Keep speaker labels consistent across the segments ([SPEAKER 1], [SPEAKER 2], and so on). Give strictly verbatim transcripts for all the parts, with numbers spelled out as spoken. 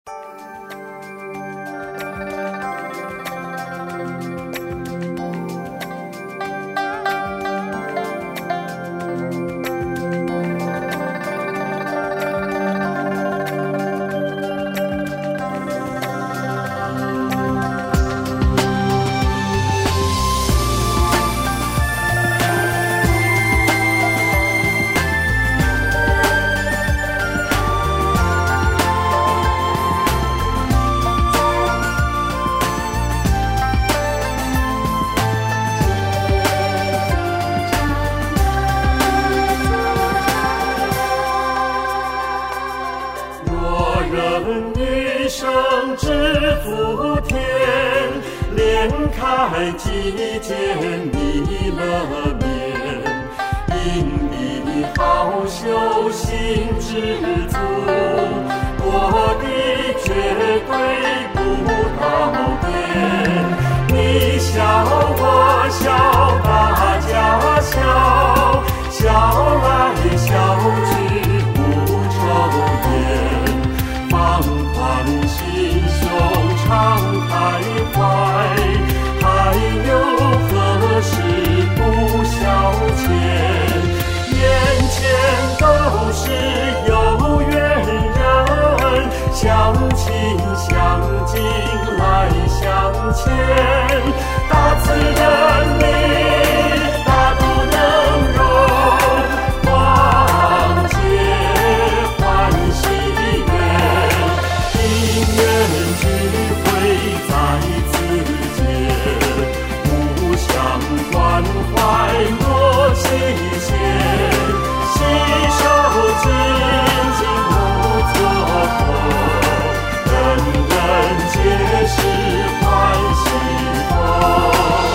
[SPEAKER 1] 开季节弥勒面，因你好修行知足，我的绝对不到边。你笑我笑，大家笑，笑来笑去无愁颜，放宽心胸敞开怀，还有何事不消遣？眼前都是有缘人，相亲相敬来相牵。大慈人力，大度能容，广结欢喜缘，因缘聚会在此间，互相关怀莫期限，携手精进无错过，人人皆是欢喜风。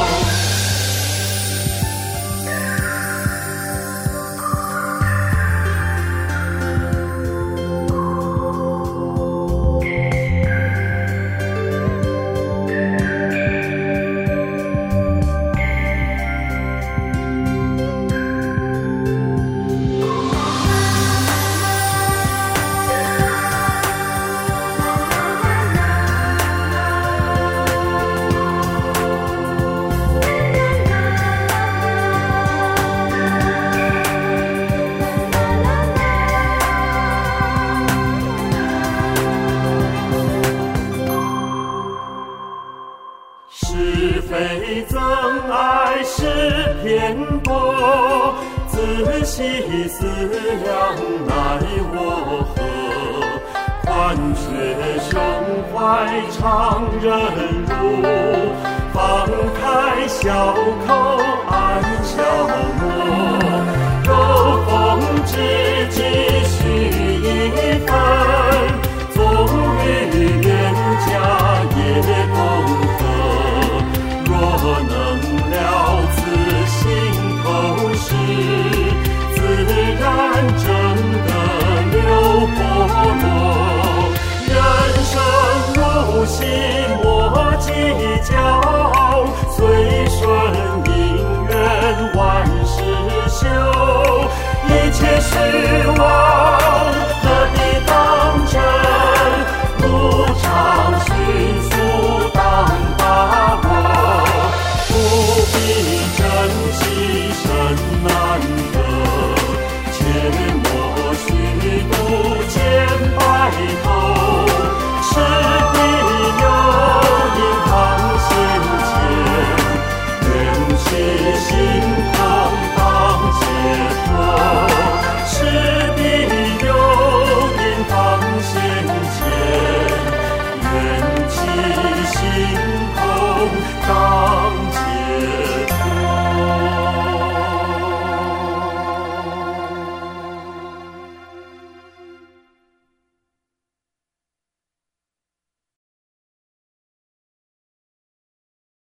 [SPEAKER 1] 是非憎爱是偏颇，仔细思量奈我何？宽却胸怀常忍辱，放开小口安消磨，柔风知己